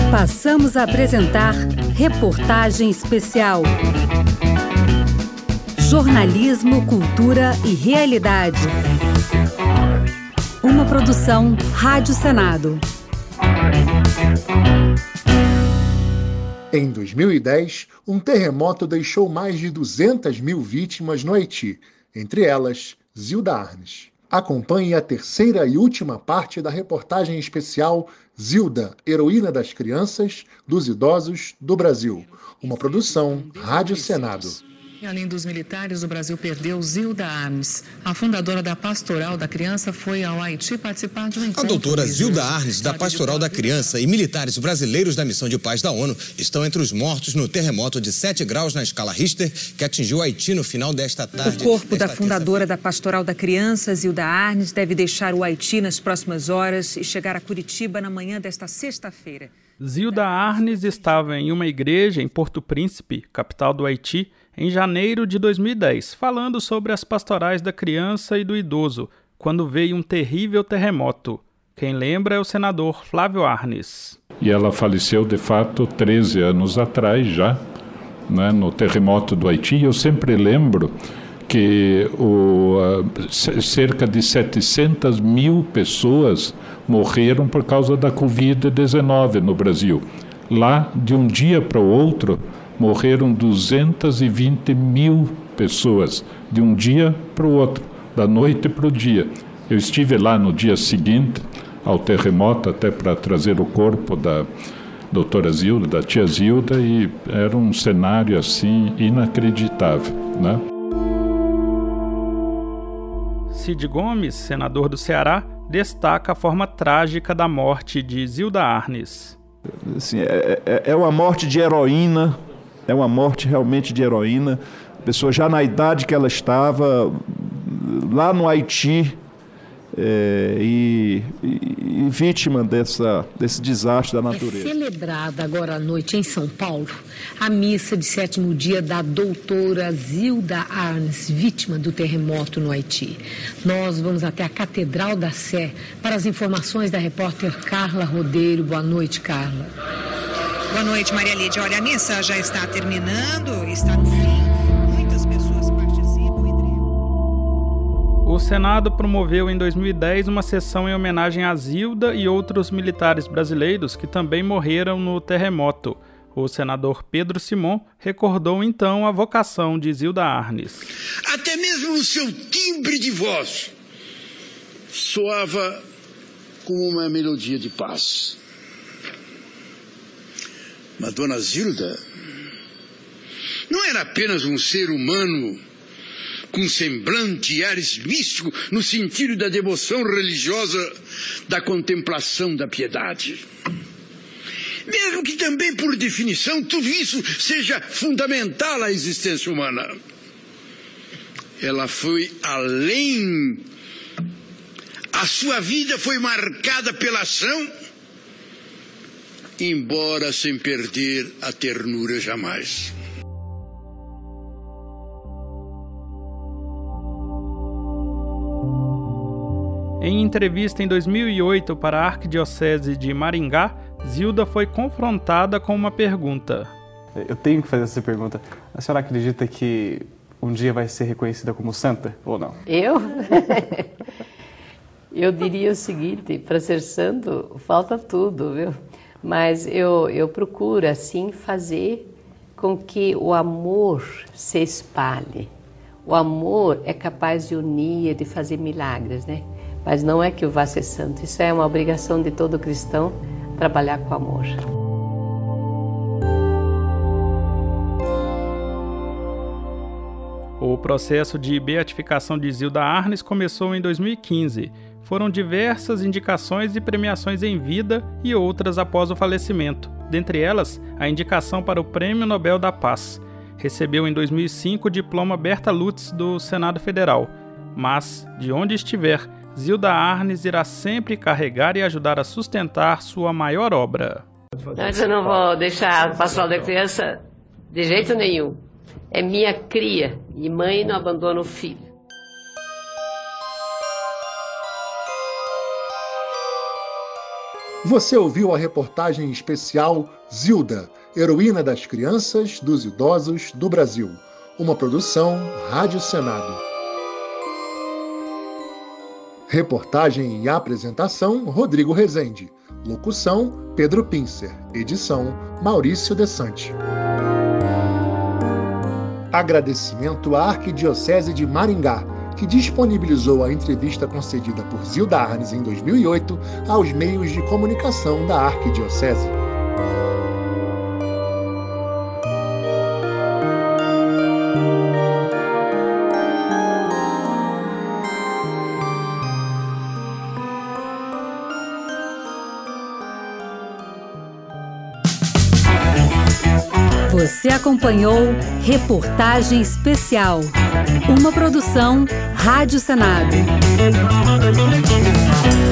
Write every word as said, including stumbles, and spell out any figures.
Passamos a apresentar Reportagem Especial. Jornalismo, cultura e realidade. Uma produção Rádio Senado. Em dois mil e dez, um terremoto deixou mais de duzentas mil vítimas no Haiti, entre elas Zilda Arnes. Acompanhe a terceira e última parte da reportagem especial Zilda, heroína das crianças, dos idosos, do Brasil. Uma produção Rádio Senado. Além dos militares, o Brasil perdeu Zilda Arnes. A fundadora da Pastoral da Criança foi ao Haiti participar de um encontro. A doutora Zilda Arnes, da Pastoral da Criança, e militares brasileiros da Missão de Paz da ONU estão entre os mortos no terremoto de sete graus na escala Richter que atingiu o Haiti no final desta tarde. O corpo da fundadora da Pastoral da Criança, Zilda Arnes, deve deixar o Haiti nas próximas horas e chegar a Curitiba na manhã desta sexta-feira. Zilda Arnes estava em uma igreja em Porto Príncipe, capital do Haiti, em janeiro de dois mil e dez, falando sobre as pastorais da criança e do idoso, quando veio um terrível terremoto. Quem lembra é o senador Flávio Arnes. E ela faleceu, de fato, treze anos atrás já, né, no terremoto do Haiti. Eu sempre lembro que o, uh, cerca de setecentas mil pessoas morreram por causa da covid dezenove no Brasil. Lá, de um dia para o outro, morreram duzentas e vinte mil pessoas, de um dia para o outro, da noite para o dia. Eu estive lá no dia seguinte ao terremoto, até para trazer o corpo da doutora Zilda, da tia Zilda, e era um cenário assim inacreditável, né? Cid Gomes, senador do Ceará, destaca a forma trágica da morte de Zilda Arnes. Assim, é, é, é uma morte de heroína, é uma morte realmente de heroína. A pessoa já na idade que ela estava, lá no Haiti, é, e, e, e vítima dessa, desse desastre da natureza. É celebrada agora à noite em São Paulo a missa de sétimo dia da doutora Zilda Arnes, vítima do terremoto no Haiti. Nós vamos até a Catedral da Sé para as informações da repórter Carla Rodeiro. Boa noite, Carla. Boa noite, Maria Lídia. Olha, a missa já está terminando, está no fim. Muitas pessoas participam. O Senado promoveu em dois mil e dez uma sessão em homenagem a Zilda e outros militares brasileiros que também morreram no terremoto. O senador Pedro Simon recordou então a vocação de Zilda Arnes. Até mesmo o seu timbre de voz soava como uma melodia de paz. Mas Dona Zilda não era apenas um ser humano com semblante e ares místico no sentido da devoção religiosa, da contemplação da piedade. Mesmo que também, por definição, tudo isso seja fundamental à existência humana. Ela foi além. A sua vida foi marcada pela ação, embora sem perder a ternura jamais. Em entrevista em dois mil e oito para a Arquidiocese de Maringá, Zilda foi confrontada com uma pergunta. Eu tenho que fazer essa pergunta. A senhora acredita que um dia vai ser reconhecida como santa ou não? Eu? Eu diria o seguinte, para ser santo falta tudo, viu? Mas eu, eu procuro, assim, fazer com que o amor se espalhe. O amor é capaz de unir, de fazer milagres, né? Mas não é que eu vá ser santo. Isso é uma obrigação de todo cristão, trabalhar com amor. O processo de beatificação de Zilda Arnes começou em dois mil e quinze. Foram diversas indicações e premiações em vida e outras após o falecimento. Dentre elas, a indicação para o Prêmio Nobel da Paz. Recebeu em dois mil e cinco o diploma Berta Lutz do Senado Federal. Mas, de onde estiver, Zilda Arnes irá sempre carregar e ajudar a sustentar sua maior obra. Mas eu não vou deixar a Pastoral da Criança de jeito nenhum. É minha cria e mãe não abandona o filho. Você ouviu a reportagem especial Zilda, heroína das crianças, dos idosos do Brasil. Uma produção Rádio Senado. Reportagem e apresentação Rodrigo Rezende. Locução Pedro Pincer. Edição Maurício Desante. Agradecimento à Arquidiocese de Maringá, que disponibilizou a entrevista concedida por Zilda Arnes em dois mil e oito aos meios de comunicação da Arquidiocese. Você acompanhou Reportagem Especial, uma produção Rádio Senado.